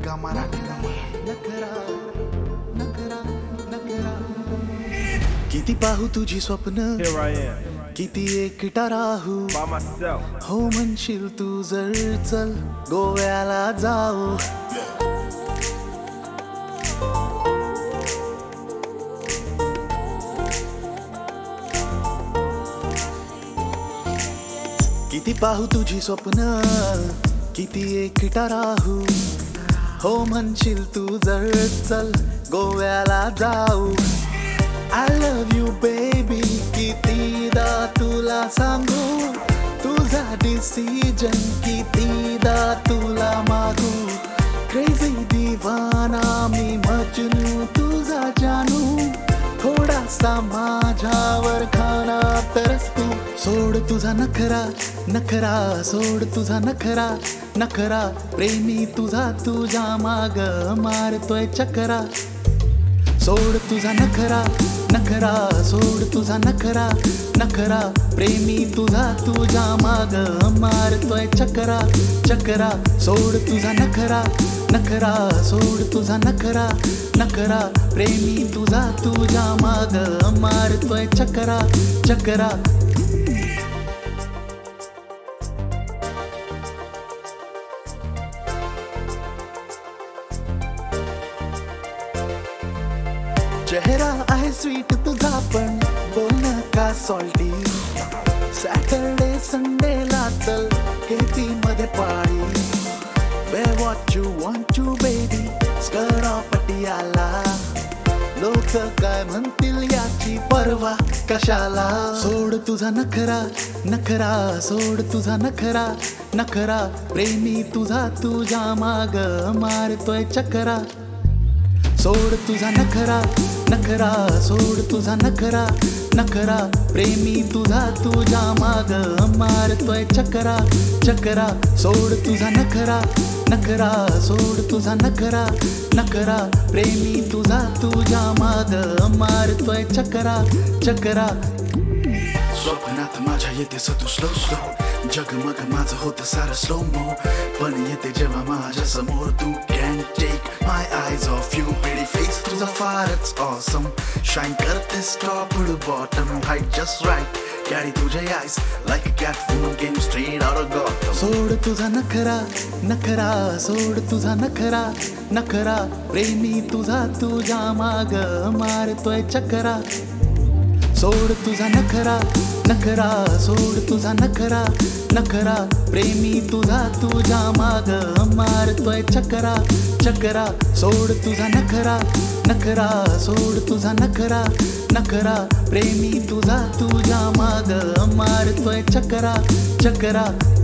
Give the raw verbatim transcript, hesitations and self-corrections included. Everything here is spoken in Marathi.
नखरा नखरा नखरा किती पाहू तुझी स्वप्न Here I am, किती एकटा राहू by myself. हो म्हणशील तू जर चल गोव्याला जाऊ किती पाहू तुझी स्वप्न किती एकटा राहू हो म्हणशील तू जर चल गोव्याला जाऊ I love you baby कितीदा तुला सांगू तुझा डिसिजन कितीदा तुला मागू क्रेझी दिवाना मी मजनू तुझा जानू थोडासा माझ्यावर खाना तरस तू सोड तुझा नखरा नखरा सोड तुझा नखरा नखरा प्रेमी तुझा तुझ्या माग मारतोय चकरा सोड तुझा नखरा नखरा सोड तुझा नखरा नखरा प्रेमी तुझा तुझ्या माग मारतोय चकरा चकरा सोड तुझा नखरा नखरा सोड तुझा नखरा नखरा प्रेमी तुझा तुझ्या माग मारतोय चकरा चकरा चेहरा आहे स्वीट तुझा पण बोलणं का सॉल्टी सॅटरडे संडेला चल केटी मध्ये पाळी Wear what you want to baby skirt off Patiala लोक काय म्हणतील याची पर्वा कशाला सोड तुझा नखरा नखरा सोड तुझा नखरा नखरा प्रेमी तुझा तुझ्या माग मारतोय चकरा सोड तुझा नखरा नखरा सोड तुझा नखरा नखरा प्रेमी तुझा तुझ्या माग मारतोय चकरा चकरा सोड तुझा नखरा नखरा सोड तुझा नखरा नखरा प्रेमी तुझा तुझ्या माग मारतोय चकरा चकरा स्वप्नात माझ्या येतेस तू स्लो स्लो जगमग माझं होतं सारं स्लो मो पण येते जेव्हा माझ्या समोर तू कॅन टेक माय आयज ऑफ यू pretty face तुझा फारच ऑसम शाईन करतेस top bottom height just right carry तुझे eyes like a cat food game straight out of Gotham सोड तुझा नखरा नखरा सोड तुझा नखरा नखरा प्रेमी तुझा तुझ्या माग मारतोय चकरा सोड तुझा नखरा नखरा सोड तुझा नखरा नखरा प्रेमी तुझा तुझ्या माग मारतोय चकरा चकरा सोड तुझा नखरा नखरा सोड तुझा नखरा नखरा प्रेमी तुझा तुझ्या माग मारतोय चकरा चकरा